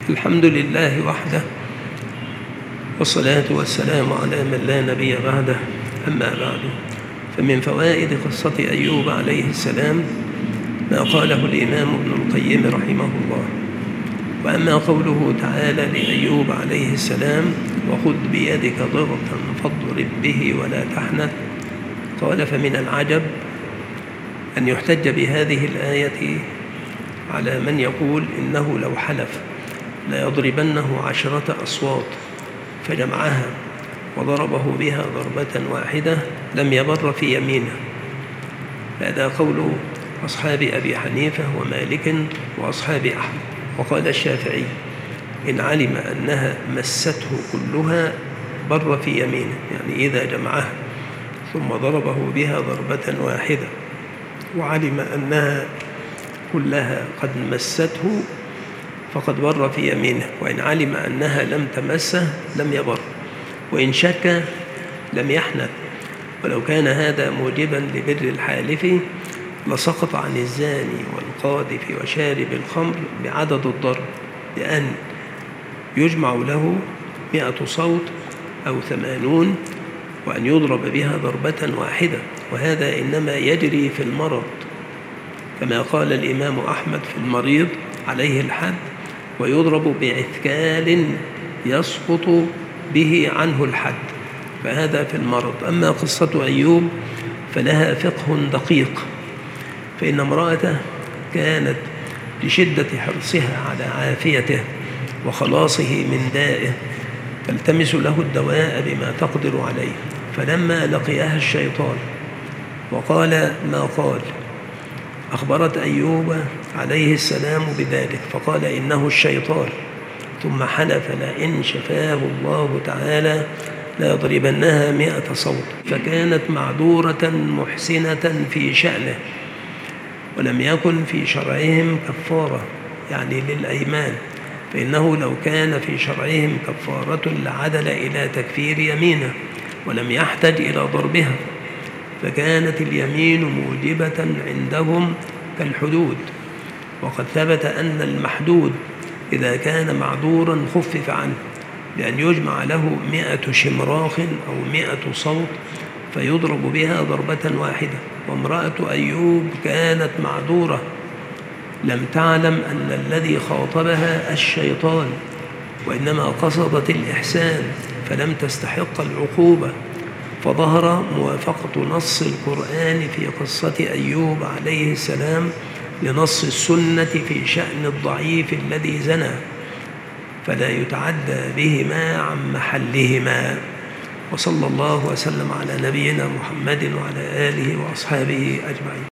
الحمد لله وحده، والصلاة والسلام على من لا نبي بعده. أما بعد، فمن فوائد قصة أيوب عليه السلام ما قاله الإمام ابن القيم رحمه الله. وأما قوله تعالى لأيوب عليه السلام: وخذ بيدك ضغطا فاضرب به ولا تحنث، قال: فمن العجب أن يحتج بهذه الآية على من يقول إنه لو حلف ليضربنه 10 أصوات فجمعها وضربه بها ضربة واحدة لم يبر في يمينه. هذا قول أصحاب أبي حنيفة ومالك وأصحاب أحمد. وقال الشافعي: إن علم أنها مسته كلها بر في يمينه، يعني إذا جمعها ثم ضربه بها ضربة واحدة وعلم أنها كلها قد مسته فقد بر في يمينه، وإن علم أنها لم تمسه لم يبر، وإن شك لم يحنث. ولو كان هذا موجبا لبر الحالف لسقط عن الزاني والقاذف وشارب الخمر بعدد الضرب، لأن يجمع له 100 صوت أو 80 وأن يضرب بها ضربة واحدة، وهذا إنما يجري في المرض، كما قال الإمام أحمد في المريض عليه الحد ويضرب بعثكال يسقط به عنه الحد، فهذا في المرض. أما قصة أيوب فلها فقه دقيق، فإن امرأته كانت لشدة حرصها على عافيته وخلاصه من دائه تلتمس له الدواء بما تقدر عليه، فلما لقيها الشيطان وقال ما قال أخبرت أيوب عليه السلام بذلك، فقال إنه الشيطان، ثم حلف لئن شفاه الله تعالى ليضربنها 100 صوت، فكانت معذورة محسنة في شأنه، ولم يكن في شرعهم كفارة يعني للأيمان، فإنه لو كان في شرعهم كفارة لعدل إلى تكفير يمينه ولم يحتج إلى ضربها، فكانت اليمين موجبة عندهم كالحدود. وقد ثبت أن المحدود إذا كان معذورا خفف عنه بأن يجمع له 100 شمراخ أو 100 صوت فيضرب بها ضربة واحدة. وامرأة أيوب كانت معذورة، لم تعلم أن الذي خاطبها الشيطان، وإنما قصدت الإحسان فلم تستحق العقوبة، فظهر موافقة نص القرآن في قصة أيوب عليه السلام لنص السنة في شأن الضعيف الذي زنى، فلا يتعدى بهما عن محلهما. وصلى الله وسلم على نبينا محمد وعلى آله وأصحابه أجمعين.